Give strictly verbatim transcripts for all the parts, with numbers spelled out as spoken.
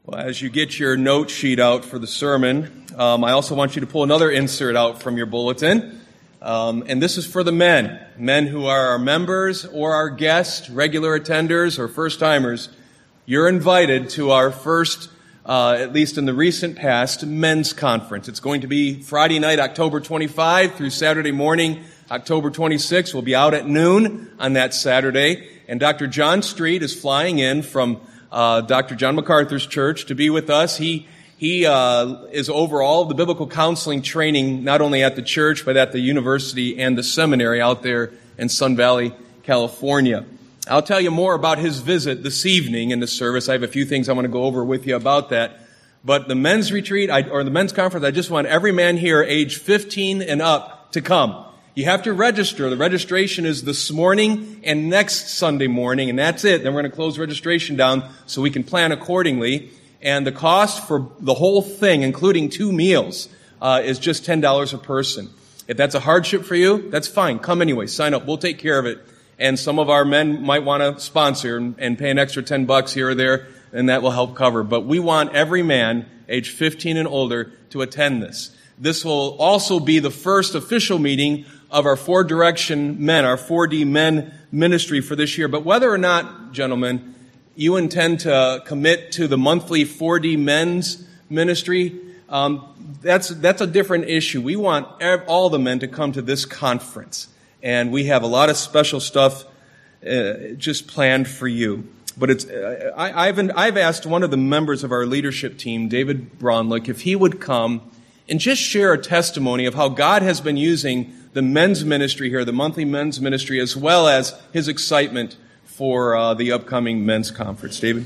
Well, as you get your note sheet out for the sermon, um, I also want you to pull another insert out from your bulletin. Um, and this is for the men, men who are our members or our guests, regular attenders or first-timers. You're invited to our first, uh, at least in the recent past, men's conference. It's going to be Friday night, October twenty-fifth through Saturday morning, October twenty-sixth. We'll be out at noon on that Saturday. And Doctor John Street is flying in from uh, Doctor John MacArthur's church to be with us. He He uh, is over all of the biblical counseling training, not only at the church, but at the university and the seminary out there in Sun Valley, California. I'll tell you more about his visit this evening in the service. I have a few things I want to go over with you about that. But the men's retreat, I, or the men's conference, I just want every man here age fifteen and up to come. You have to register. The registration is this morning and next Sunday morning, and that's it. Then we're going to close registration down so we can plan accordingly. And the cost for the whole thing, including two meals, uh, is just ten dollars a person. If that's a hardship for you, that's fine. Come anyway. Sign up. We'll take care of it. And some of our men might want to sponsor and, and pay an extra ten bucks here or there, and that will help cover. But we want every man, age fifteen and older, to attend this. This will also be the first official meeting of our Four Direction Men, our four D Men ministry for this year. But whether or not, gentlemen, you intend to commit to the monthly four D men's ministry, um, that's that's a different issue. We want all the men to come to this conference, and we have a lot of special stuff uh, just planned for you. But it's uh, I, I've I've asked one of the members of our leadership team, David Braunlick, if he would come and just share a testimony of how God has been using the men's ministry here, the monthly men's ministry, as well as his excitement for uh, the upcoming men's conference. David?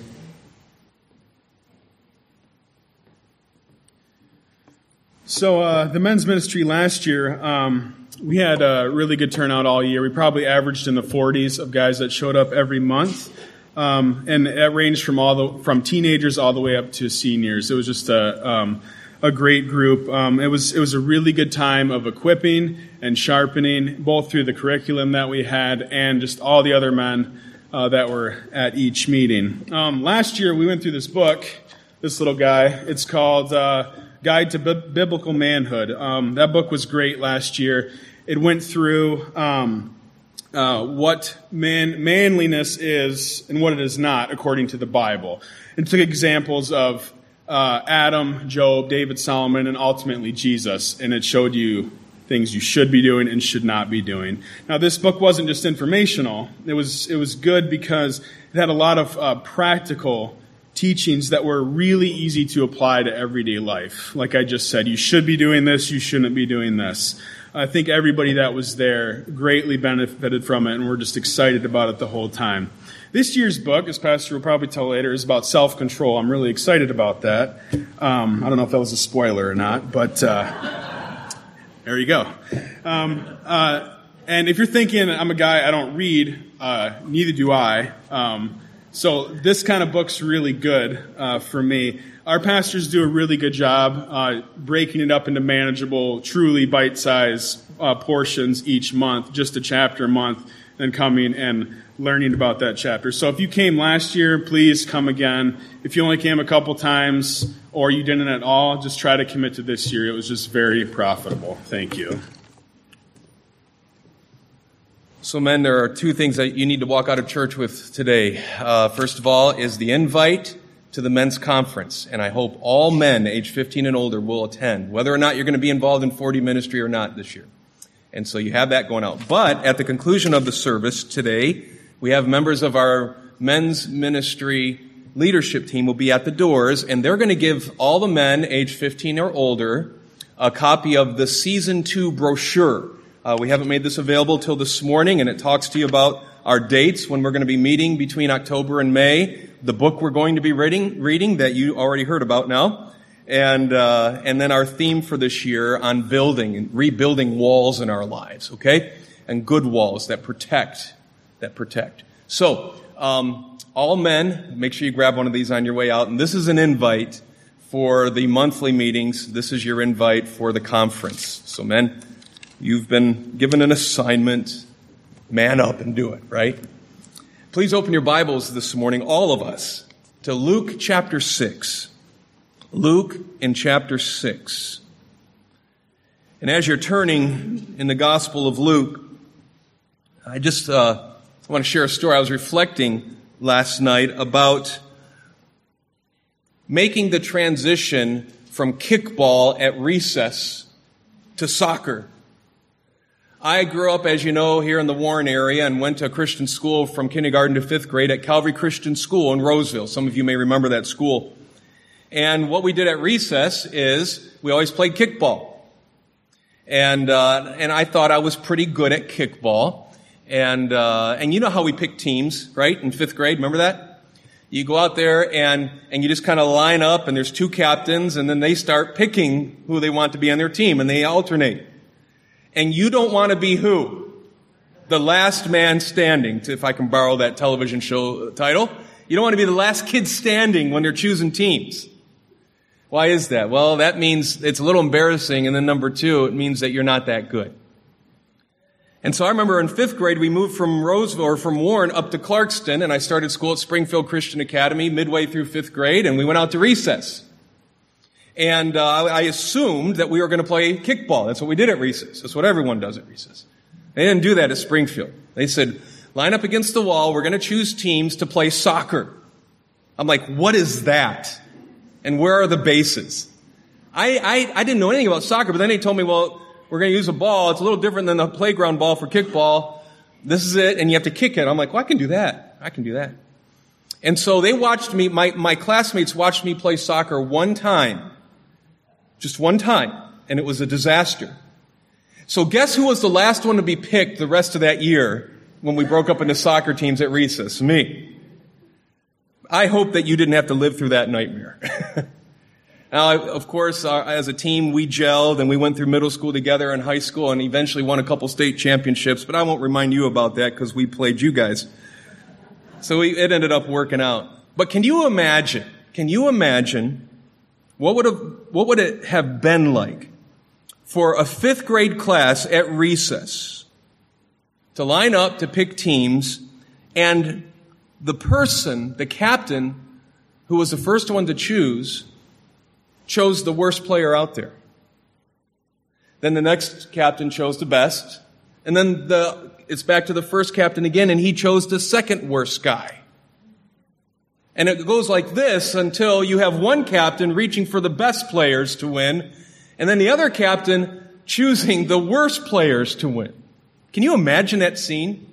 So uh, the men's ministry last year, um, we had a really good turnout all year. We probably averaged in the forties of guys that showed up every month. Um, and it ranged from all the from teenagers all the way up to seniors. It was just a um, a great group. Um, it was it was a really good time of equipping and sharpening, both through the curriculum that we had and just all the other men Uh, that were at each meeting. Um, last year, we went through this book, this little guy. It's called uh, Guide to B- Biblical Manhood. Um, that book was great last year. It went through um, uh, what man manliness is and what it is not according to the Bible. It took examples of uh, Adam, Job, David, Solomon, and ultimately Jesus, and it showed you things you should be doing and should not be doing. Now, this book wasn't just informational. It was it was good because it had a lot of uh, practical teachings that were really easy to apply to everyday life. Like I just said, you should be doing this, you shouldn't be doing this. I think everybody that was there greatly benefited from it, and we're just excited about it the whole time. This year's book, as Pastor will probably tell later, is about self-control. I'm really excited about that. Um, I don't know if that was a spoiler or not, but Uh, There you go. Um, uh, and if you're thinking, I'm a guy, I don't read, uh, neither do I. Um, so this kind of book's really good uh, for me. Our pastors do a really good job uh, breaking it up into manageable, truly bite-sized uh, portions each month, just a chapter a month, and coming and learning about that chapter. So if you came last year, please come again. If you only came a couple times or you didn't at all, just try to commit to this year. It was just very profitable. Thank you. So, men, there are two things that you need to walk out of church with today. Uh, first of all is the invite to the men's conference, and I hope all men age fifteen and older will attend, whether or not you're going to be involved in four D ministry or not this year. And so you have that going out. But at the conclusion of the service today, we have members of our men's ministry leadership team will be at the doors, and they're going to give all the men age fifteen or older a copy of the season two brochure. Uh, we haven't made this available till this morning, and it talks to you about our dates when we're going to be meeting between October and May, the book we're going to be reading, reading that you already heard about now, and uh, and then our theme for this year on building and rebuilding walls in our lives, okay? And good walls that protect, that protect. So, um, all men, make sure you grab one of these on your way out. And this is an invite for the monthly meetings. This is your invite for the conference. So, men, you've been given an assignment. Man up and do it, right? Please open your Bibles this morning, all of us, to Luke chapter six. Luke in chapter six. And as you're turning in the Gospel of Luke, I just uh, want to share a story. I was reflecting last night about making the transition from kickball at recess to soccer. I grew up, as you know, here in the Warren area and went to a Christian school from kindergarten to fifth grade at Calvary Christian School in Roseville. Some of you may remember that school. And what we did at recess is we always played kickball. And uh, and I thought I was pretty good at kickball. And uh, and you know how we pick teams, right, in fifth grade? Remember that? You go out there and, and you just kind of line up, and there's two captains, and then they start picking who they want to be on their team, and they alternate. And you don't want to be who? The last man standing, if I can borrow that television show title. You don't want to be the last kid standing when they're choosing teams. Why is that? Well, that means it's a little embarrassing, and then number two, it means that you're not that good. And so I remember in fifth grade, we moved from Roseville, or from Warren, up to Clarkston, and I started school at Springfield Christian Academy midway through fifth grade, and we went out to recess. And uh, I assumed that we were going to play kickball. That's what we did at recess. That's what everyone does at recess. They didn't do that at Springfield. They said, line up against the wall. We're going to choose teams to play soccer. I'm like, what is that? And where are the bases? I, I, I didn't know anything about soccer, but then they told me, well, we're going to use a ball. It's a little different than the playground ball for kickball. This is it, and you have to kick it. I'm like, well, I can do that. I can do that. And so they watched me, my, my classmates watched me play soccer one time. Just one time. And it was a disaster. So guess who was the last one to be picked the rest of that year when we broke up into soccer teams at recess? Me. I hope that you didn't have to live through that nightmare. Now, of course, uh, as a team, we gelled and we went through middle school together and high school and eventually won a couple state championships, but I won't remind you about that because we played you guys. So we, it ended up working out. But can you imagine, can you imagine what would have, what would it have been like for a fifth grade class at recess to line up to pick teams, and the person, the captain, who was the first one to choose, chose the worst player out there. Then the next captain chose the best. And then the it's back to the first captain again, and he chose the second worst guy. And it goes like this until you have one captain reaching for the best players to win, and then the other captain choosing the worst players to win. Can you imagine that scene?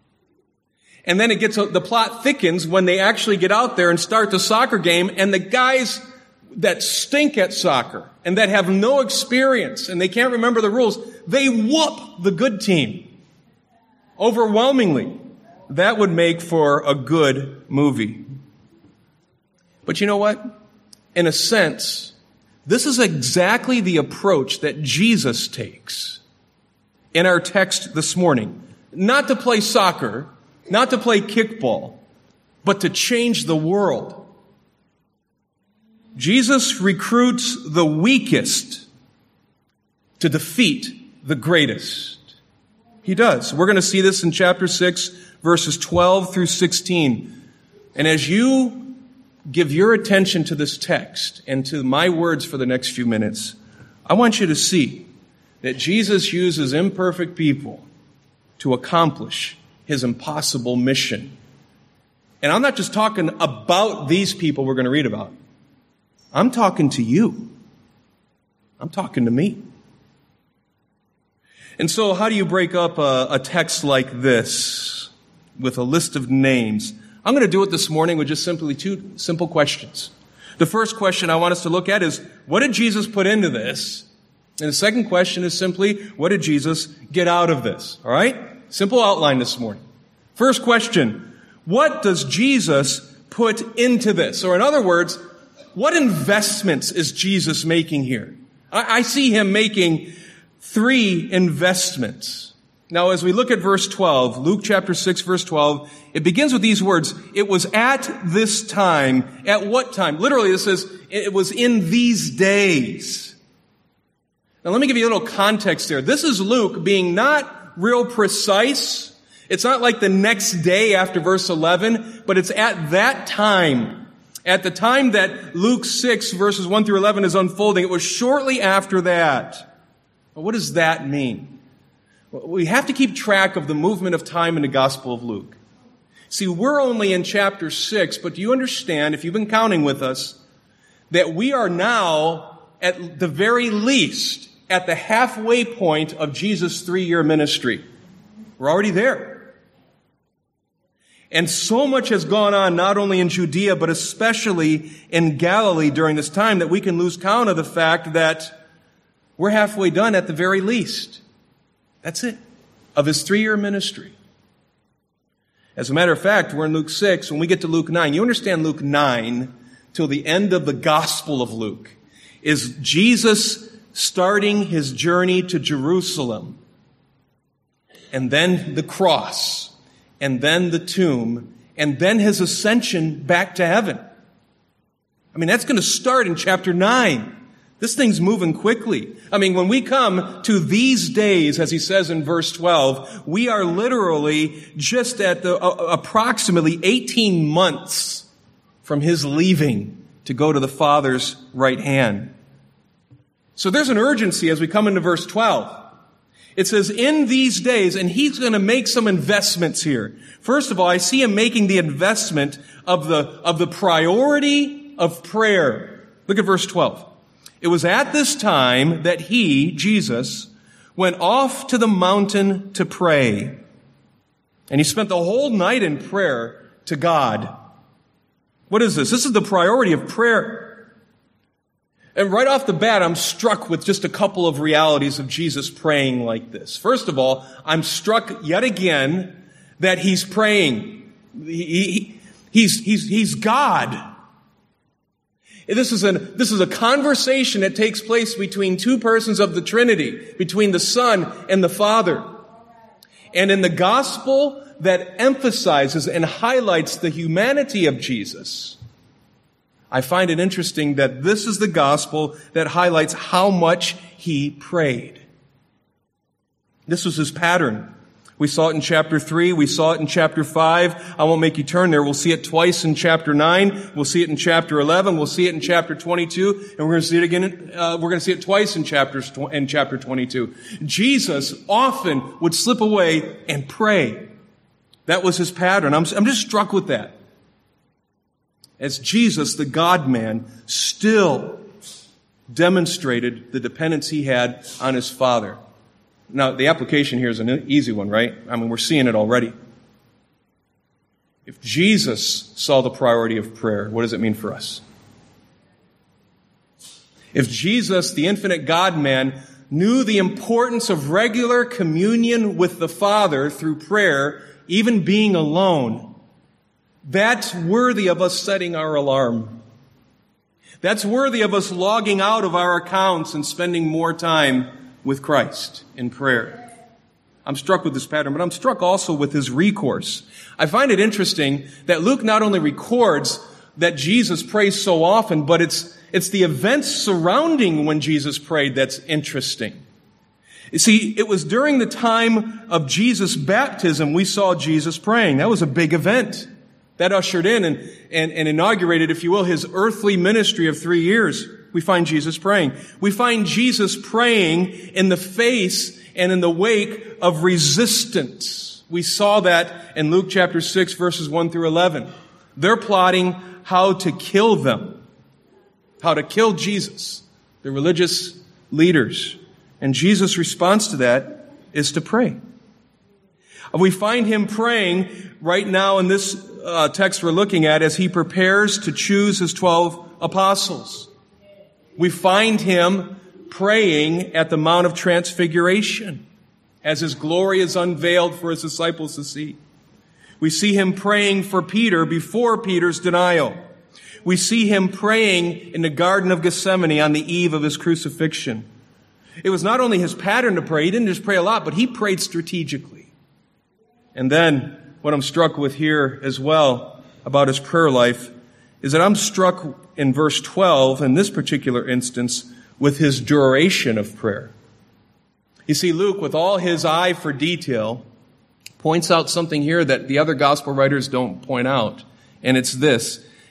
And then it gets, the plot thickens when they actually get out there and start the soccer game, and the guys that stink at soccer and that have no experience and they can't remember the rules, they whoop the good team. Overwhelmingly. That would make for a good movie. But you know what? In a sense, this is exactly the approach that Jesus takes in our text this morning. Not to play soccer, not to play kickball, but to change the world. Jesus recruits the weakest to defeat the greatest. He does. We're going to see this in chapter six, verses twelve through sixteen. And as you give your attention to this text and to my words for the next few minutes, I want you to see that Jesus uses imperfect people to accomplish his impossible mission. And I'm not just talking about these people we're going to read about. I'm talking to you. I'm talking to me. And so how do you break up a, a text like this with a list of names? I'm going to do it this morning with just simply two simple questions. The first question I want us to look at is, what did Jesus put into this? And the second question is simply, what did Jesus get out of this? All right? Simple outline this morning. First question, what does Jesus put into this? Or in other words, what investments is Jesus making here? I, I see him making three investments. Now, as we look at verse twelve, Luke chapter six, verse twelve, it begins with these words, it was at this time. At what time? Literally, it says, it was in these days. Now, let me give you a little context here. This is Luke being not real precise. It's not like the next day after verse eleven, but it's at that time. At the time that Luke six, verses one through eleven is unfolding, it was shortly after that. Well, what does that mean? Well, we have to keep track of the movement of time in the Gospel of Luke. See, we're only in chapter six, but do you understand, if you've been counting with us, that we are now, at the very least, at the halfway point of Jesus' three-year ministry. We're already there. And so much has gone on, not only in Judea, but especially in Galilee during this time, that we can lose count of the fact that we're halfway done at the very least. That's it, of his three-year ministry. As a matter of fact, we're in Luke six. When we get to Luke nine, you understand Luke nine till the end of the Gospel of Luke is Jesus starting his journey to Jerusalem, and then the cross, and then the tomb, and then his ascension back to heaven. I mean, that's going to start in chapter nine. This thing's moving quickly. I mean, when we come to these days, as he says in verse twelve, we are literally just at the uh, approximately eighteen months from his leaving to go to the Father's right hand. So there's an urgency as we come into verse twelve. It says, in these days, and he's going to make some investments here. First of all, I see him making the investment of the, of the priority of prayer. Look at verse twelve. It was at this time that he, Jesus, went off to the mountain to pray. And he spent the whole night in prayer to God. What is this? This is the priority of prayer. And right off the bat, I'm struck with just a couple of realities of Jesus praying like this. First of all, I'm struck yet again that he's praying. He, he, he's, he's, he's God. This is, a, this is a conversation that takes place between two persons of the Trinity, between the Son and the Father. And in the gospel that emphasizes and highlights the humanity of Jesus, I find it interesting that this is the gospel that highlights how much he prayed. This was his pattern. We saw it in chapter three. We saw it in chapter five. I won't make you turn there. We'll see it twice in chapter nine. We'll see it in chapter eleven. We'll see it in chapter twenty-two. And we're going to see it again. Uh, we're going to see it twice in chapters in chapter twenty-two. Jesus often would slip away and pray. That was his pattern. I'm, I'm just struck with that. As Jesus, the God-man, still demonstrated the dependence he had on his Father. Now, the application here is an easy one, right? I mean, we're seeing it already. If Jesus saw the priority of prayer, what does it mean for us? If Jesus, the infinite God-man, knew the importance of regular communion with the Father through prayer, even being alone, that's worthy of us setting our alarm. That's worthy of us logging out of our accounts and spending more time with Christ in prayer. I'm struck with this pattern, but I'm struck also with his recourse. I find it interesting that Luke not only records that Jesus prays so often, but it's, it's the events surrounding when Jesus prayed that's interesting. You see, it was during the time of Jesus' baptism we saw Jesus praying. That was a big event. That ushered in and, and, and inaugurated, if you will, his earthly ministry of three years. We find Jesus praying. We find Jesus praying in the face and in the wake of resistance. We saw that in Luke chapter six, verses one through eleven. They're plotting how to kill them, how to kill Jesus, the religious leaders. And Jesus' response to that is to pray. We find him praying right now in this uh, text we're looking at as he prepares to choose his twelve apostles. We find him praying at the Mount of Transfiguration as his glory is unveiled for his disciples to see. We see him praying for Peter before Peter's denial. We see him praying in the Garden of Gethsemane on the eve of his crucifixion. It was not only his pattern to pray, he didn't just pray a lot, but he prayed strategically. And then what I'm struck with here as well about his prayer life is that I'm struck in verse twelve, in this particular instance, with his duration of prayer. You see, Luke, with all his eye for detail, points out something here that the other gospel writers don't point out. And it's this.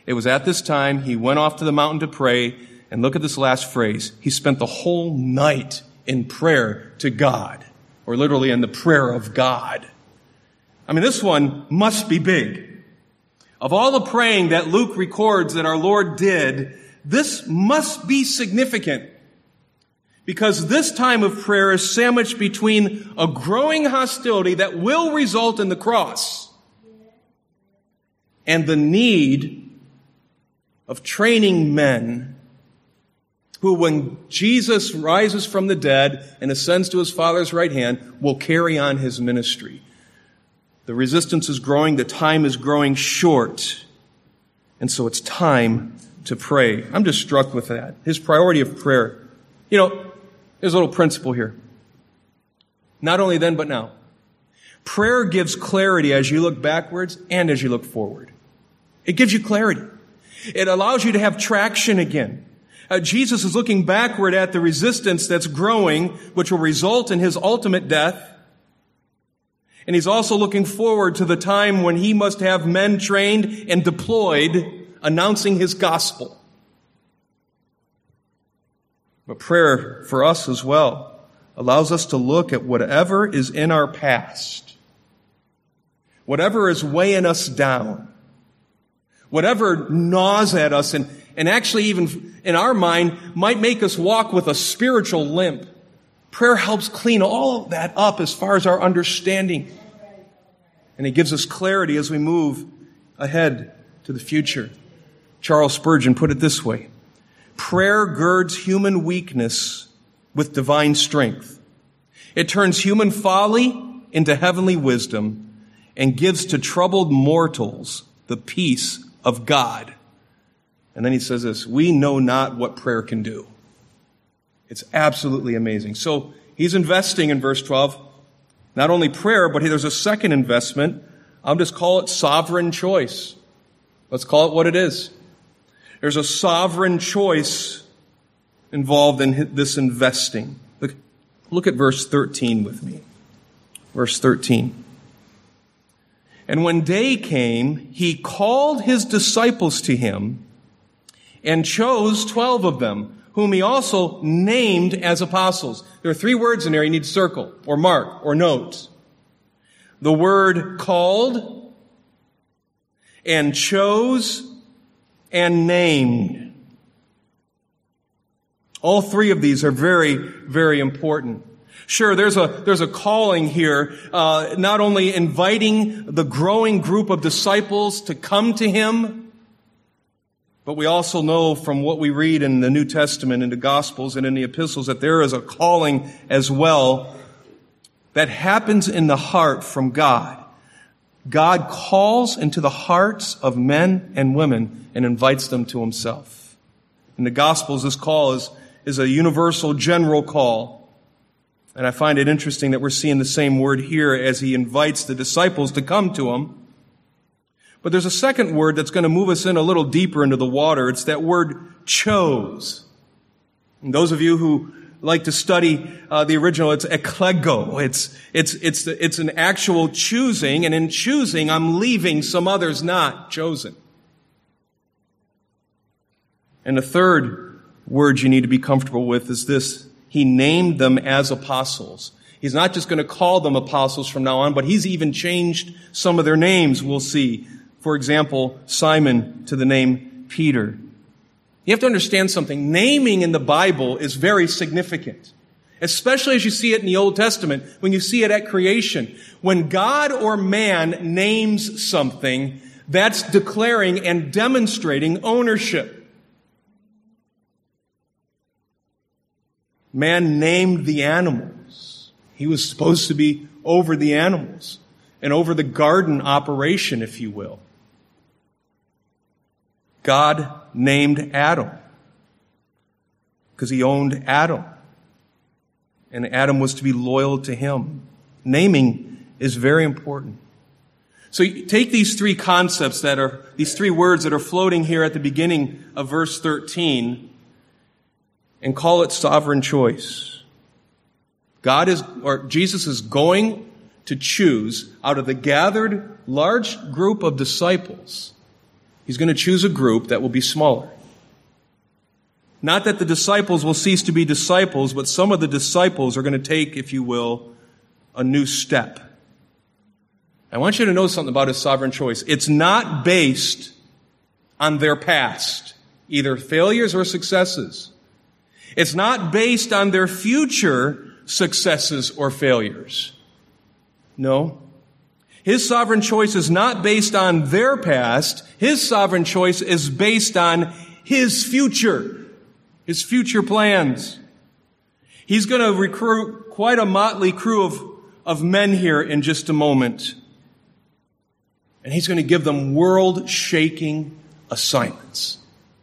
It was at this time he went off to the mountain to pray, and look at this last phrase. He spent the whole night in prayer to God, or literally in the prayer of God. I mean, this one must be big. Of all the praying that Luke records that our Lord did, this must be significant. Because this time of prayer is sandwiched between a growing hostility that will result in the cross and the need of training men who, when Jesus rises from the dead and ascends to his Father's right hand, will carry on his ministry. The resistance is growing. The time is growing short. And so it's time to pray. I'm just struck with that. His priority of prayer. You know, there's a little principle here. Not only then, but now. Prayer gives clarity as you look backwards and as you look forward. It gives you clarity. It allows you to have traction again. Uh, Jesus is looking backward at the resistance that's growing, which will result in his ultimate death. And he's also looking forward to the time when he must have men trained and deployed announcing his gospel. But prayer for us as well allows us to look at whatever is in our past, whatever is weighing us down, whatever gnaws at us and, and actually even in our mind might make us walk with a spiritual limp. Prayer helps clean all of that up as far as our understanding. And it gives us clarity as we move ahead to the future. Charles Spurgeon put it this way: prayer girds human weakness with divine strength. It turns human folly into heavenly wisdom and gives to troubled mortals the peace of God. And then he says this: we know not what prayer can do. It's absolutely amazing. So he's investing in verse twelve, not only prayer, but there's a second investment. I'll just call it sovereign choice. Let's call it what it is. There's a sovereign choice involved in this investing. Look, look at verse thirteen with me. Verse thirteen. And when day came, he called his disciples to him and chose twelve of them, whom he also named as apostles. There are three words in there you need to circle or mark or note. The word called and chose and named. All three of these are very, very important. Sure, there's a there's a calling here, uh, not only inviting the growing group of disciples to come to him, but we also know from what we read in the New Testament, in the Gospels and in the epistles, that there is a calling as well that happens in the heart from God. God calls into the hearts of men and women and invites them to himself. In the Gospels, this call is, is a universal general call. And I find it interesting that we're seeing the same word here as he invites the disciples to come to him. But there's a second word that's going to move us in a little deeper into the water. It's that word chose. And those of you who like to study uh, the original, it's eklego. It's it's it's it's an actual choosing, and in choosing, I'm leaving some others not chosen. And the third word you need to be comfortable with is this: he named them as apostles. He's not just going to call them apostles from now on, but he's even changed some of their names. We'll see. For example, Simon to the name Peter. You have to understand something. Naming in the Bible is very significant, especially as you see it in the Old Testament, when you see it at creation. When God or man names something, that's declaring and demonstrating ownership. Man named the animals. He was supposed to be over the animals and over the garden operation, if you will. God named Adam because he owned Adam, and Adam was to be loyal to him. Naming is very important. So you take these three concepts that are, these three words that are floating here at the beginning of verse thirteen, and call it sovereign choice. God is, or Jesus is going to choose out of the gathered large group of disciples. He's He's going to choose a group that will be smaller. Not that the disciples will cease to be disciples, but some of the disciples are going to take, if you will, a new step. I want you to know something about his sovereign choice. It's not based on their past, either failures or successes. It's not based on their future successes or failures. No. His sovereign choice is not based on their past. His sovereign choice is based on his future. His future plans. He's going to recruit quite a motley crew of, of men here in just a moment. And he's going to give them world-shaking assignments.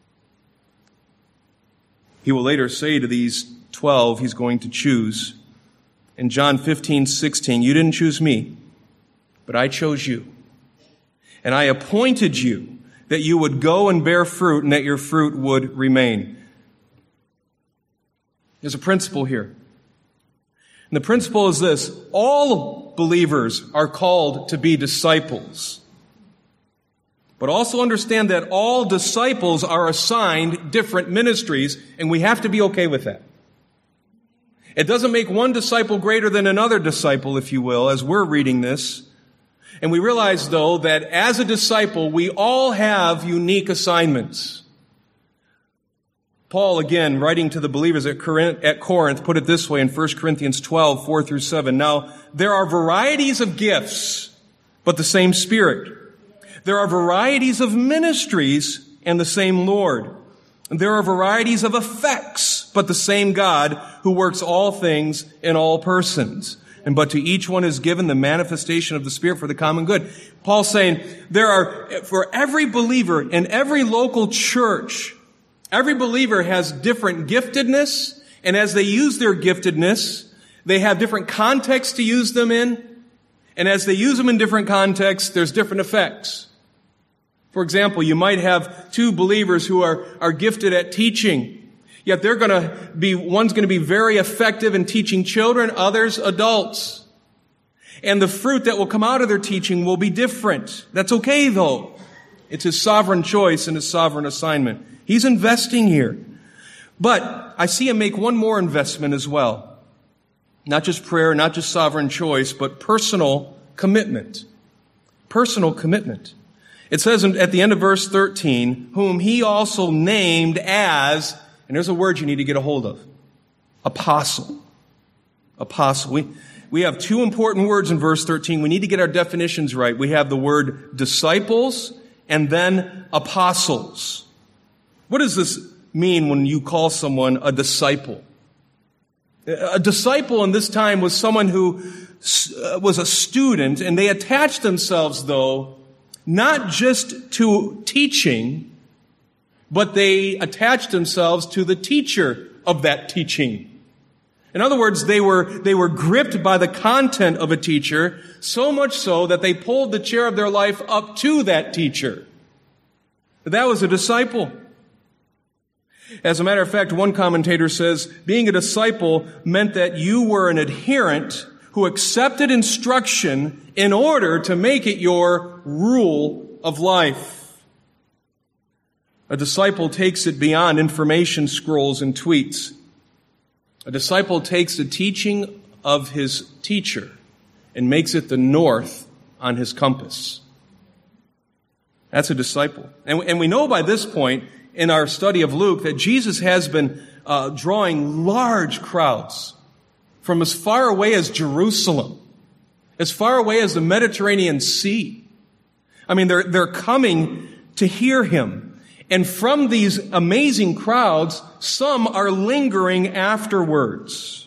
He will later say to these twelve he's going to choose. In John fifteen sixteen, you didn't choose me, but I chose you. And I appointed you that you would go and bear fruit and that your fruit would remain. There's a principle here. And the principle is this: all believers are called to be disciples. But also understand that all disciples are assigned different ministries, and we have to be okay with that. It doesn't make one disciple greater than another disciple, if you will, as we're reading this. And we realize, though, that as a disciple, we all have unique assignments. Paul, again, writing to the believers at Corinth, put it this way in First Corinthians twelve, four through seven. Now, there are varieties of gifts, but the same Spirit. There are varieties of ministries and the same Lord. There are varieties of effects, but the same God who works all things in all persons. And but to each one is given the manifestation of the Spirit for the common good. Paul's saying there are, for every believer in every local church, every believer has different giftedness, and as they use their giftedness, they have different contexts to use them in, and as they use them in different contexts, there's different effects. For example, you might have two believers who are, are gifted at teaching, yet they're going to be, one's going to be very effective in teaching children, others adults. And the fruit that will come out of their teaching will be different. That's okay, though. It's his sovereign choice and his sovereign assignment. He's investing here. But I see him make one more investment as well. Not just prayer, not just sovereign choice, but personal commitment. Personal commitment. It says at the end of verse thirteen, whom he also named as, and there's a word you need to get a hold of, apostle. Apostle. We, we have two important words in verse thirteen. We need to get our definitions right. We have the word disciples and then apostles. What does this mean when you call someone a disciple? A disciple in this time was someone who was a student, and they attached themselves, though, not just to teaching, but they attached themselves to the teacher of that teaching. In other words, they were, they were gripped by the content of a teacher, so much so that they pulled the chair of their life up to that teacher. That was a disciple. As a matter of fact, one commentator says, being a disciple meant that you were an adherent who accepted instruction in order to make it your rule of life. A disciple takes it beyond information scrolls and tweets. A disciple takes the teaching of his teacher and makes it the north on his compass. That's a disciple. And, and we know by this point in our study of Luke that Jesus has been uh, drawing large crowds from as far away as Jerusalem, as far away as the Mediterranean Sea. I mean, they're, they're coming to hear him. And from these amazing crowds, some are lingering afterwards.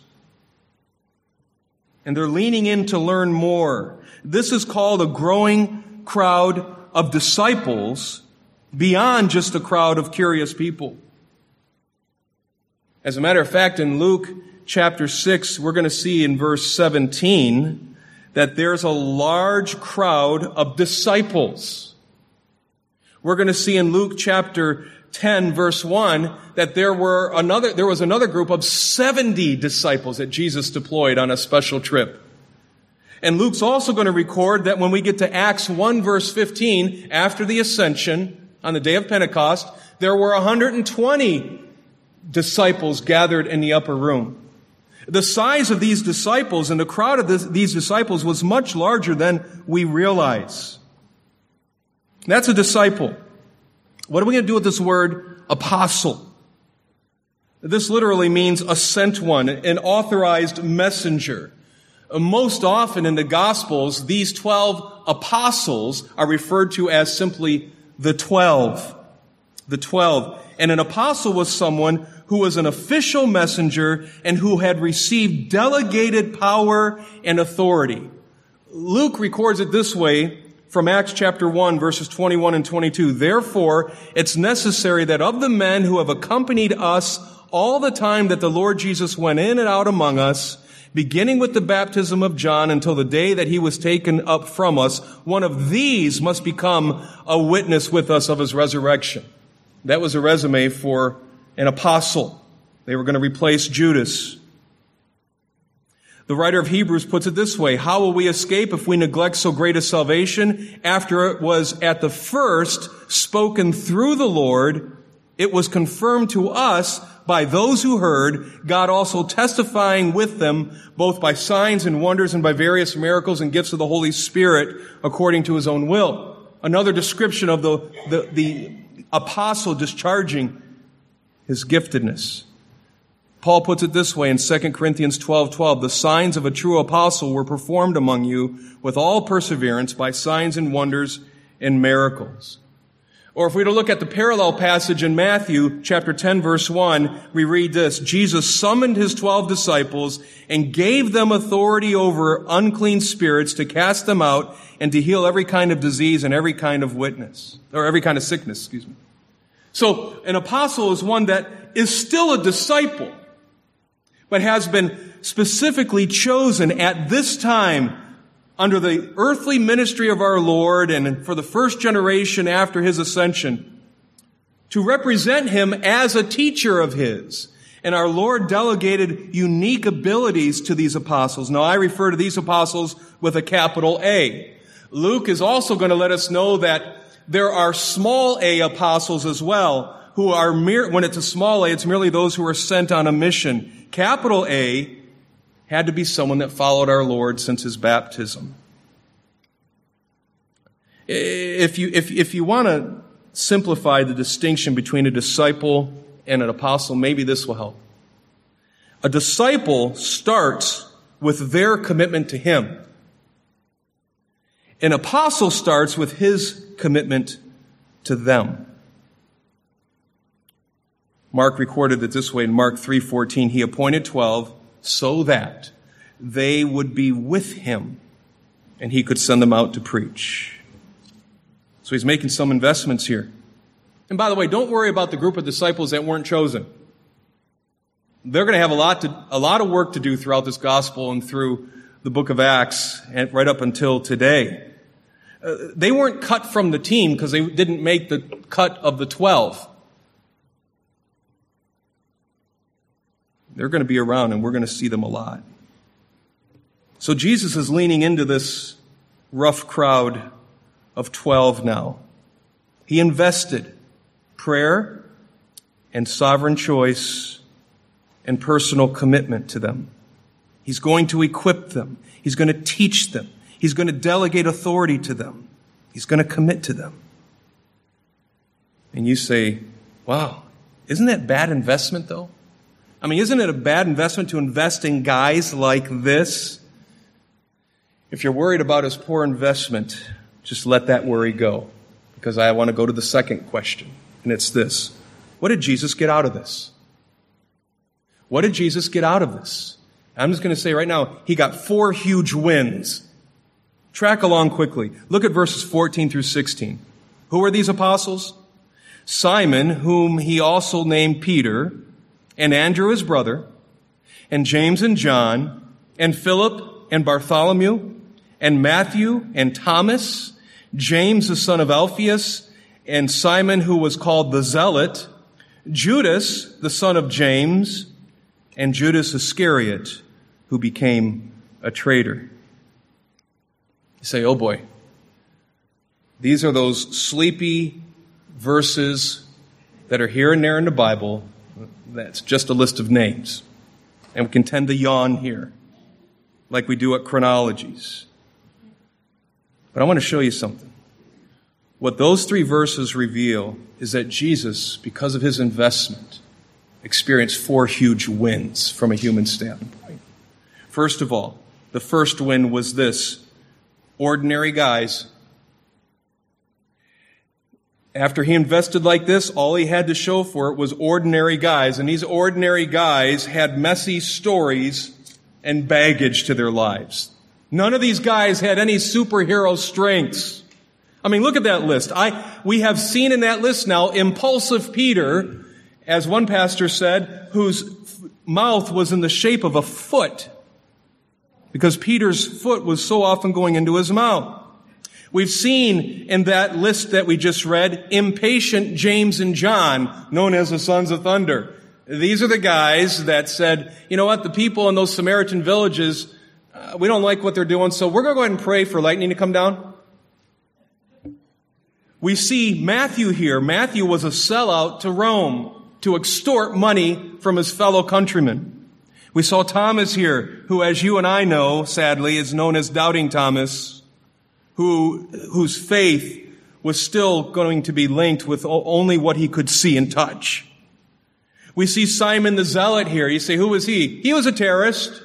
And they're leaning in to learn more. This is called a growing crowd of disciples beyond just a crowd of curious people. As a matter of fact, in Luke chapter six, we're going to see in verse seventeen that there's a large crowd of disciples. We're going to see in Luke chapter ten, verse one, that there were another, there was another group of seventy disciples that Jesus deployed on a special trip. And Luke's also going to record that when we get to Acts one, verse fifteen, after the ascension, on the day of Pentecost, there were one hundred twenty disciples gathered in the upper room. The size of these disciples and the crowd of this, these disciples was much larger than we realize. That's a disciple. What are we going to do with this word apostle? This literally means a sent one, an authorized messenger. Most often in the Gospels, these twelve apostles are referred to as simply the twelve. The twelve. And an apostle was someone who was an official messenger and who had received delegated power and authority. Luke records it this way from Acts chapter one, verses twenty-one and twenty-two. Therefore, it's necessary that of the men who have accompanied us all the time that the Lord Jesus went in and out among us, beginning with the baptism of John until the day that he was taken up from us, one of these must become a witness with us of his resurrection. That was a resume for an apostle. They were going to replace Judas. The writer of Hebrews puts it this way: how will we escape if we neglect so great a salvation? After it was at the first spoken through the Lord, it was confirmed to us by those who heard, God also testifying with them, both by signs and wonders and by various miracles and gifts of the Holy Spirit, according to his own will. Another description of the, the, the apostle discharging his giftedness. Paul puts it this way in Second Corinthians twelve twelve, the signs of a true apostle were performed among you with all perseverance by signs and wonders and miracles. Or if we were to look at the parallel passage in Matthew chapter ten, verse one, we read this: Jesus summoned his twelve disciples and gave them authority over unclean spirits to cast them out and to heal every kind of disease and every kind of witness, or every kind of sickness, excuse me. So an apostle is one that is still a disciple, but has been specifically chosen at this time under the earthly ministry of our Lord and for the first generation after his ascension, to represent him as a teacher of his. And our Lord delegated unique abilities to these apostles. Now, I refer to these apostles with a capital A. Luke is also going to let us know that there are small a apostles as well, who are mere, when it's a small a, it's merely those who are sent on a mission. Capital A had to be someone that followed our Lord since his baptism. If you, if, if you want to simplify the distinction between a disciple and an apostle, maybe this will help. A disciple starts with their commitment to him. An apostle starts with his commitment to them. Mark recorded it this way in Mark three fourteen. He appointed twelve so that they would be with him and he could send them out to preach. So he's making some investments here. And by the way, don't worry about the group of disciples that weren't chosen. They're going to have a lot to, a lot of work to do throughout this gospel and through the book of Acts and right up until today. Uh, they weren't cut from the team because they didn't make the cut of the twelve. They're going to be around and we're going to see them a lot. So Jesus is leaning into this rough crowd of twelve now. He invested prayer and sovereign choice and personal commitment to them. He's going to equip them. He's going to teach them. He's going to delegate authority to them. He's going to commit to them. And you say, wow, isn't that bad investment though? I mean, isn't it a bad investment to invest in guys like this? If you're worried about his poor investment, just let that worry go, because I want to go to the second question, and it's this. What did Jesus get out of this? What did Jesus get out of this? I'm just going to say right now, he got four huge wins. Track along quickly. Look at verses fourteen through sixteen. Who are these apostles? Simon, whom he also named Peter, and Andrew his brother, and James and John, and Philip and Bartholomew, and Matthew and Thomas, James the son of Alphaeus, and Simon who was called the Zealot, Judas the son of James, and Judas Iscariot, who became a traitor. You say, oh boy, these are those sleepy, verses that are here and there in the Bible. That's just a list of names. And we can tend to yawn here, like we do at chronologies. But I want to show you something. What those three verses reveal is that Jesus, because of his investment, experienced four huge wins from a human standpoint. First of all, the first win was this: ordinary guys. After he invested like this, all he had to show for it was ordinary guys. And these ordinary guys had messy stories and baggage to their lives. None of these guys had any superhero strengths. I mean, look at that list. I, we have seen in that list now impulsive Peter, as one pastor said, whose mouth was in the shape of a foot, because Peter's foot was so often going into his mouth. We've seen in that list that we just read, impatient James and John, known as the sons of thunder. These are the guys that said, you know what, the people in those Samaritan villages, uh, we don't like what they're doing, so we're going to go ahead and pray for lightning to come down. We see Matthew here. Matthew was a sellout to Rome to extort money from his fellow countrymen. We saw Thomas here, who, as you and I know, sadly, is known as Doubting Thomas, who, whose faith was still going to be linked with only what he could see and touch. We see Simon the Zealot here. You say, who was he? He was a terrorist.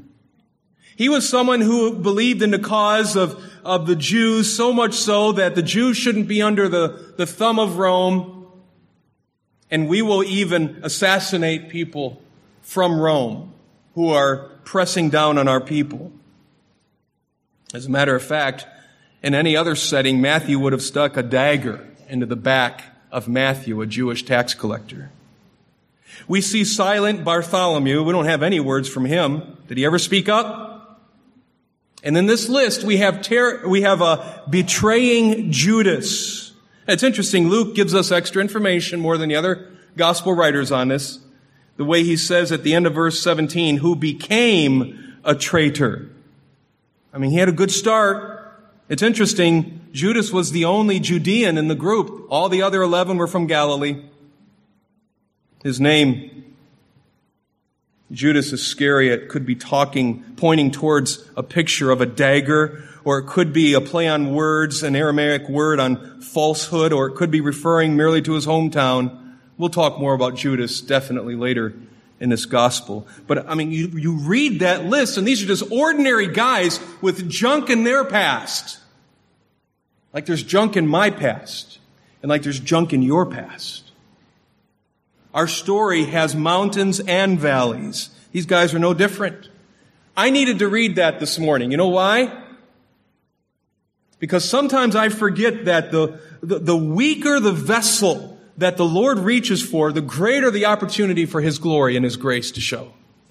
He was someone who believed in the cause of, of the Jews, so much so that the Jews shouldn't be under the, the thumb of Rome, and we will even assassinate people from Rome who are pressing down on our people. As a matter of fact, in any other setting, Matthew would have stuck a dagger into the back of Matthew, a Jewish tax collector. We see silent Bartholomew. We don't have any words from him. Did he ever speak up? And in this list, we have ter- we have a betraying Judas. It's interesting. Luke gives us extra information more than the other gospel writers on this. The way he says at the end of verse seventeen, who became a traitor. I mean, he had a good start. It's interesting. Judas was the only Judean in the group. All the other eleven were from Galilee. His name, Judas Iscariot, could be talking, pointing towards a picture of a dagger, or it could be a play on words, an Aramaic word on falsehood, or it could be referring merely to his hometown. We'll talk more about Judas definitely later in this gospel. But, I mean, you, you read that list, and these are just ordinary guys with junk in their past. Like there's junk in my past, and like there's junk in your past. Our story has mountains and valleys. These guys are no different. I needed to read that this morning. You know why? Because sometimes I forget that the, the, the weaker the vessel that the Lord reaches for, the greater the opportunity for His glory and His grace to show.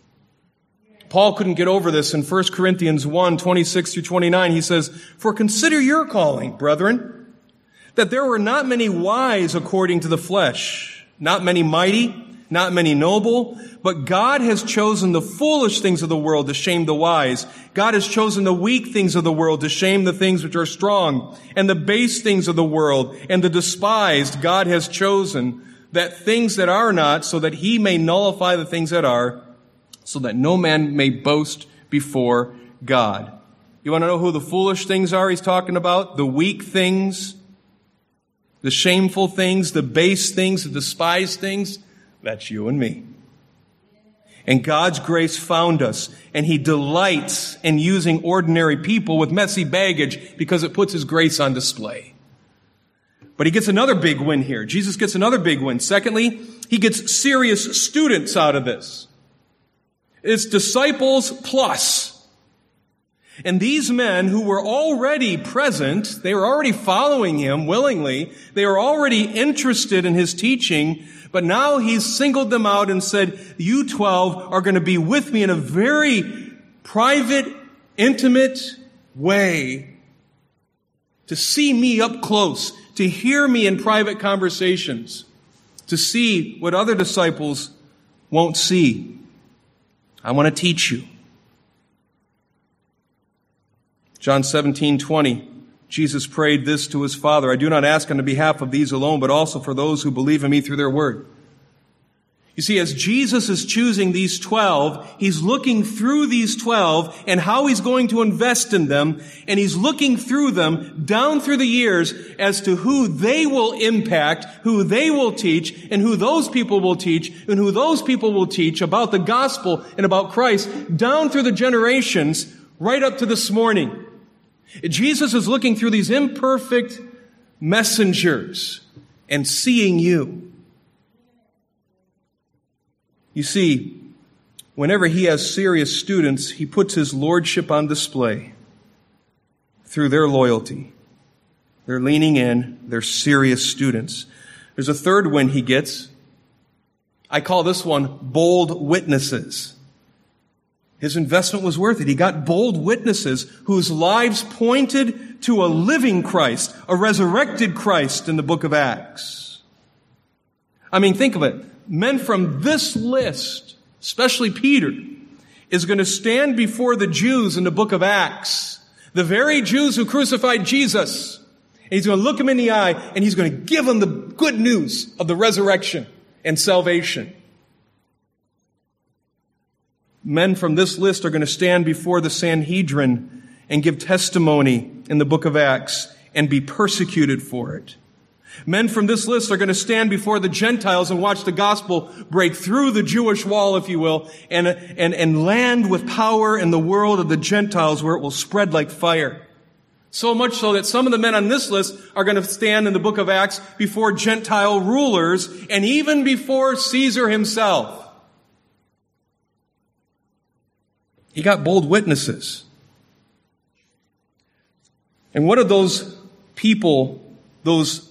Paul couldn't get over this in First Corinthians one, twenty-six through twenty-nine. He says, "For consider your calling, brethren, that there were not many wise according to the flesh, not many mighty, not many noble, but God has chosen the foolish things of the world to shame the wise. God has chosen the weak things of the world to shame the things which are strong, and the base things of the world, and the despised God has chosen, that things that are not, so that He may nullify the things that are, so that no man may boast before God." You want to know who the foolish things are he's talking about? The weak things, the shameful things, the base things, the despised things. That's you and me. And God's grace found us, and He delights in using ordinary people with messy baggage because it puts His grace on display. But He gets another big win here. Jesus gets another big win. Secondly, He gets serious students out of this. It's disciples plus. And these men who were already present, they were already following Him willingly, they were already interested in His teaching, but now He's singled them out and said, you twelve are going to be with me in a very private, intimate way to see me up close, to hear me in private conversations, to see what other disciples won't see. I want to teach you. John seventeen twenty, Jesus prayed this to his Father, I do not ask on the behalf of these alone, but also for those who believe in me through their word. You see, as Jesus is choosing these twelve, he's looking through these twelve and how he's going to invest in them, and he's looking through them down through the years as to who they will impact, who they will teach, and who those people will teach, and who those people will teach about the gospel and about Christ down through the generations right up to this morning. Jesus is looking through these imperfect messengers and seeing you. You see, whenever he has serious students, he puts his lordship on display through their loyalty. They're leaning in. They're serious students. There's a third win he gets. I call this one bold witnesses. His investment was worth it. He got bold witnesses whose lives pointed to a living Christ, a resurrected Christ in the book of Acts. I mean, think of it. Men from this list, especially Peter, is going to stand before the Jews in the book of Acts, the very Jews who crucified Jesus. And he's going to look them in the eye and he's going to give them the good news of the resurrection and salvation. Men from this list are going to stand before the Sanhedrin and give testimony in the book of Acts and be persecuted for it. Men from this list are going to stand before the Gentiles and watch the gospel break through the Jewish wall, if you will, and, and, and land with power in the world of the Gentiles where it will spread like fire. So much so that some of the men on this list are going to stand in the book of Acts before Gentile rulers and even before Caesar himself. He got bold witnesses. And what are those people, those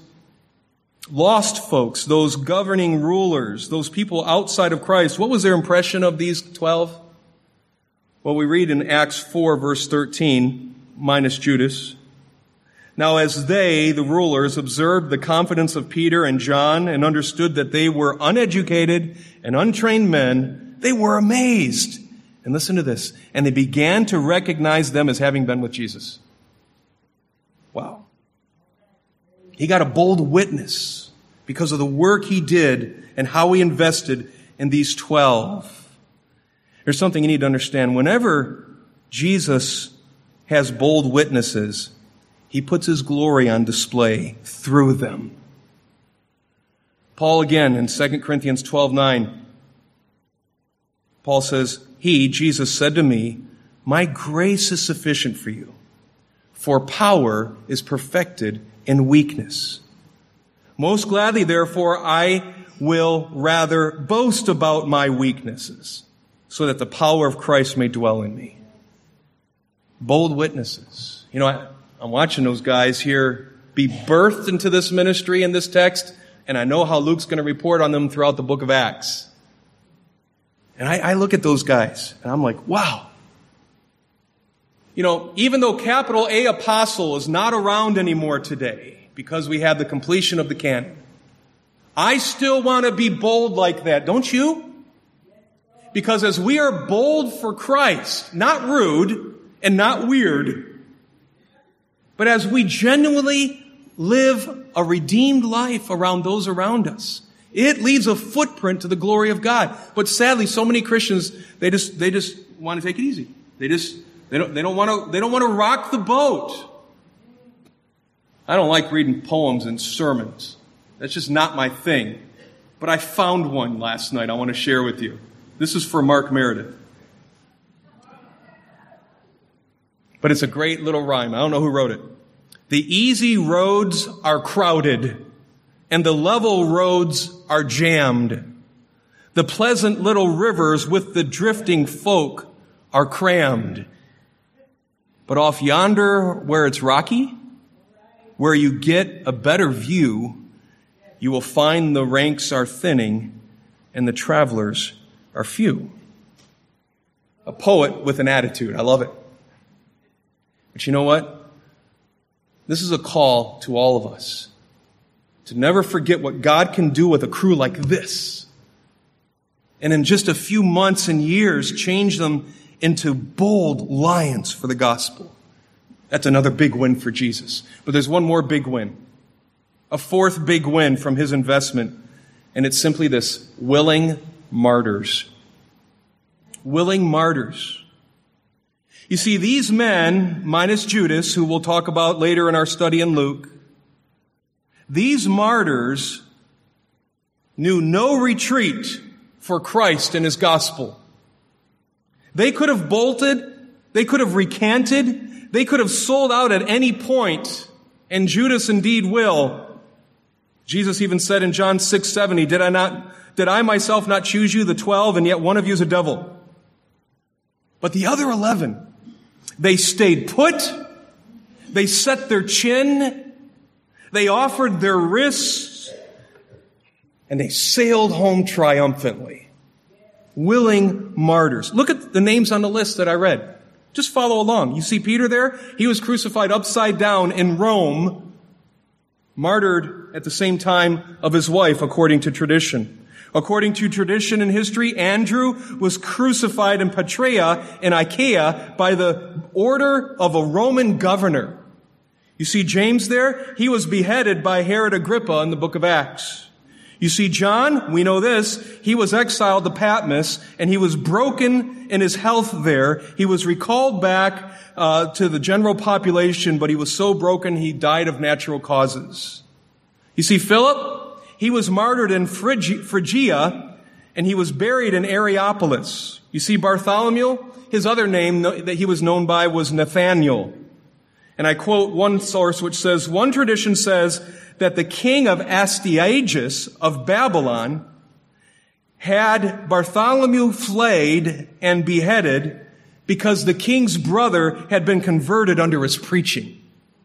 lost folks, those governing rulers, those people outside of Christ, what was their impression of these twelve? Well, we read in Acts four, verse thirteen, minus Judas. Now, as they, the rulers, observed the confidence of Peter and John and understood that they were uneducated and untrained men, they were amazed. And listen to this. And they began to recognize them as having been with Jesus. Wow. He got a bold witness because of the work he did and how he invested in these twelve. There's something you need to understand. Whenever Jesus has bold witnesses, he puts his glory on display through them. Paul again in Second Corinthians twelve nine, Paul says, He, Jesus, said to me, my grace is sufficient for you, for power is perfected in weakness. Most gladly, therefore, I will rather boast about my weaknesses, so that the power of Christ may dwell in me. Bold witnesses. You know, I, I'm watching those guys here be birthed into this ministry in this text, and I know how Luke's going to report on them throughout the book of Acts. And I, I look at those guys, and I'm like, wow. You know, even though capital A apostle is not around anymore today because we have the completion of the canon, I still want to be bold like that, don't you? Because as we are bold for Christ, not rude and not weird, but as we genuinely live a redeemed life around those around us, it leaves a footprint to the glory of God. But sadly, so many Christians, they just they just want to take it easy. They just They don't, they don't want to, they don't want to rock the boat. I don't like reading poems and sermons. That's just not my thing. But I found one last night I want to share with you. This is for Mark Meredith. But it's a great little rhyme. I don't know who wrote it. The easy roads are crowded, and the level roads are jammed. The pleasant little rivers with the drifting folk are crammed. But off yonder, where it's rocky, where you get a better view, you will find the ranks are thinning and the travelers are few. A poet with an attitude. I love it. But you know what? This is a call to all of us to never forget what God can do with a crew like this. And in just a few months and years, change them into bold lions for the gospel. That's another big win for Jesus. But there's one more big win. A fourth big win from his investment. And it's simply this: willing martyrs. Willing martyrs. You see, these men, minus Judas, who we'll talk about later in our study in Luke, these martyrs knew no retreat for Christ and his gospel. They could have bolted, they could have recanted, they could have sold out at any point, and Judas indeed will. Jesus even said in John six seventy, Did I not, did I myself not choose you, the twelve, and yet one of you is a devil? But the other eleven, they stayed put, they set their chin, they offered their wrists, and they sailed home triumphantly. Willing martyrs. Look at the names on the list that I read. Just follow along. You see Peter there? He was crucified upside down in Rome, martyred at the same time of his wife, according to tradition. According to tradition and history, Andrew was crucified in Petrea in Achaia by the order of a Roman governor. You see James there? He was beheaded by Herod Agrippa in the book of Acts. You see John, we know this, he was exiled to Patmos, and he was broken in his health there. He was recalled back uh, to the general population, but he was so broken he died of natural causes. You see Philip? He was martyred in Phrygia, and he was buried in Areopolis. You see Bartholomew? His other name that he was known by was Nathaniel. And I quote one source which says, one tradition says that the king of Astyages of Babylon had Bartholomew flayed and beheaded because the king's brother had been converted under his preaching.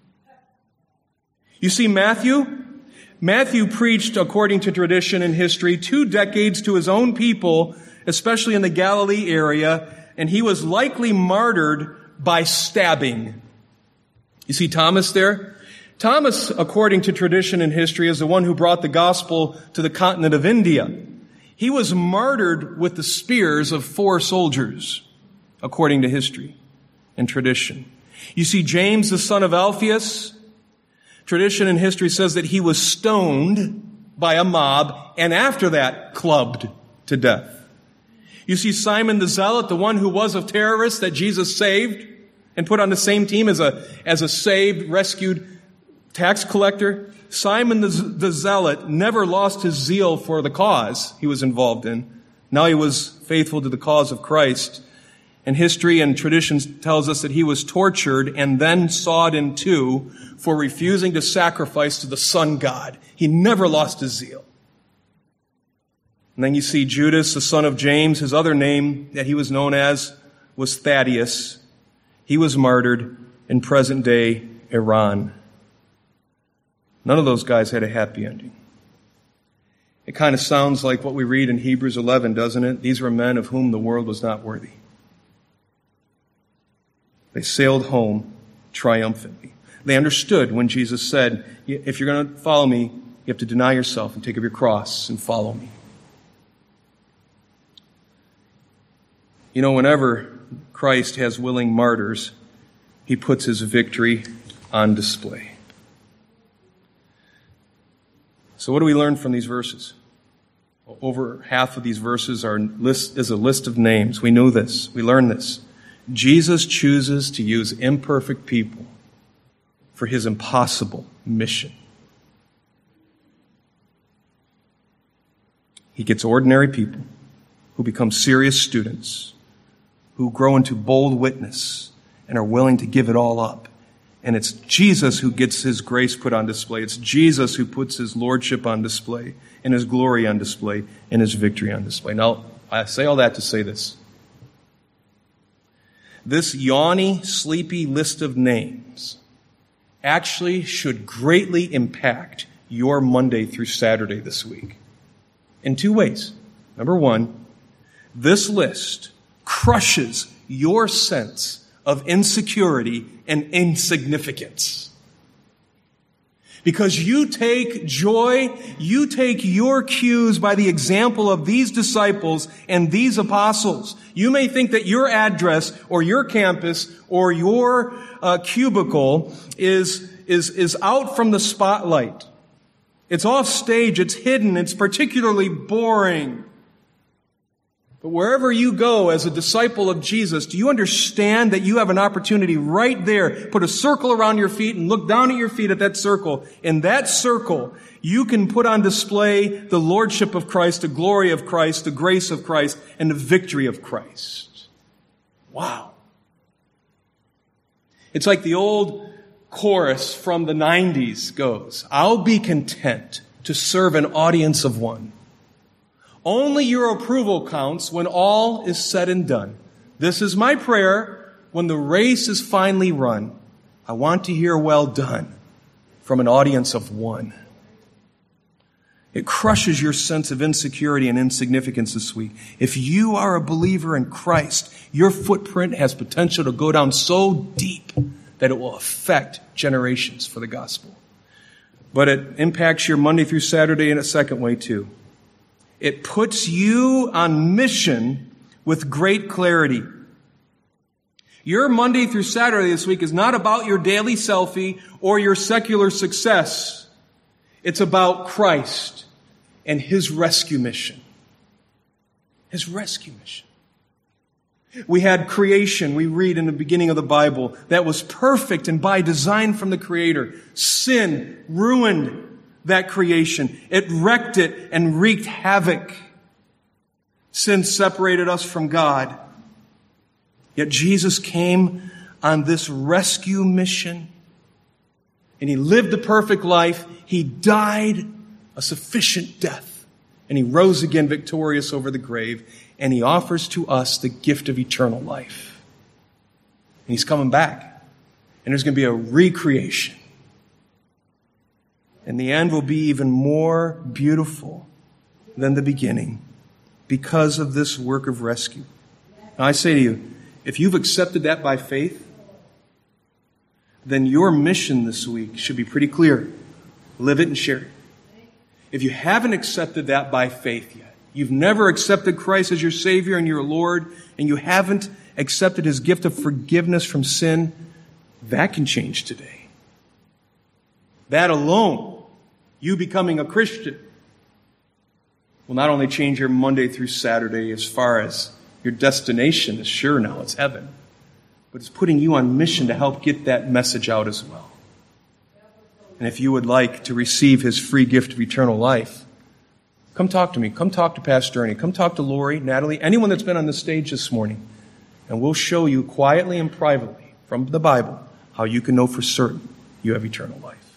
You see Matthew? Matthew preached, according to tradition and history, two decades to his own people, especially in the Galilee area, and he was likely martyred by stabbing. You see Thomas there? Thomas, according to tradition and history, is the one who brought the gospel to the continent of India. He was martyred with the spears of four soldiers, according to history and tradition. You see James, the son of Alphaeus, tradition and history says that he was stoned by a mob and after that clubbed to death. You see Simon the Zealot, the one who was a terrorist that Jesus saved and put on the same team as a, as a saved, rescued tax collector. Simon the, the Zealot never lost his zeal for the cause he was involved in. Now he was faithful to the cause of Christ. And history and tradition tells us that he was tortured and then sawed in two for refusing to sacrifice to the sun god. He never lost his zeal. And then you see Judas, the son of James. His other name that he was known as was Thaddeus. He was martyred in present-day Iran. None of those guys had a happy ending. It kind of sounds like what we read in Hebrews eleven, doesn't it? These were men of whom the world was not worthy. They sailed home triumphantly. They understood when Jesus said, if you're going to follow me, you have to deny yourself and take up your cross and follow me. You know, whenever Christ has willing martyrs, he puts his victory on display. So what do we learn from these verses? Over half of these verses are list, is a list of names. We know this. We learn this. Jesus chooses to use imperfect people for his impossible mission. He gets ordinary people who become serious students, who grow into bold witness and are willing to give it all up. And it's Jesus who gets his grace put on display. It's Jesus who puts his lordship on display and his glory on display and his victory on display. Now, I say all that to say this. This yawny, sleepy list of names actually should greatly impact your Monday through Saturday this week in two ways. Number one, this list crushes your sense of insecurity and insignificance. Because you take joy, you take your cues by the example of these disciples and these apostles. You may think that your address or your campus or your uh, cubicle is, is, is out from the spotlight. It's off stage, it's hidden, it's particularly boring. But wherever you go as a disciple of Jesus, do you understand that you have an opportunity right there? Put a circle around your feet and look down at your feet at that circle. In that circle, you can put on display the lordship of Christ, the glory of Christ, the grace of Christ, and the victory of Christ. Wow. It's like the old chorus from the nineties goes, I'll be content to serve an audience of one. Only your approval counts when all is said and done. This is my prayer when the race is finally run. I want to hear well done from an audience of one. It crushes your sense of insecurity and insignificance this week. If you are a believer in Christ, your footprint has potential to go down so deep that it will affect generations for the gospel. But it impacts your Monday through Saturday in a second way too. It puts you on mission with great clarity. Your Monday through Saturday this week is not about your daily selfie or your secular success. It's about Christ and His rescue mission. His rescue mission. We had creation, we read in the beginning of the Bible, that was perfect and by design from the Creator. Sin ruined that creation. It wrecked it and wreaked havoc. Sin separated us from God. Yet Jesus came on this rescue mission, and He lived the perfect life. He died a sufficient death, and He rose again victorious over the grave, and He offers to us the gift of eternal life. And He's coming back, and there's going to be a recreation. And the end will be even more beautiful than the beginning because of this work of rescue. Now I say to you, if you've accepted that by faith, then your mission this week should be pretty clear. Live it and share it. If you haven't accepted that by faith yet, you've never accepted Christ as your Savior and your Lord, and you haven't accepted His gift of forgiveness from sin, that can change today. That alone, you becoming a Christian, will not only change your Monday through Saturday as far as your destination is sure now, it's heaven, but it's putting you on mission to help get that message out as well. And if you would like to receive His free gift of eternal life, come talk to me. Come talk to Pastor Ernie. Come talk to Lori, Natalie, anyone that's been on the stage this morning. And we'll show you quietly and privately from the Bible how you can know for certain you have eternal life.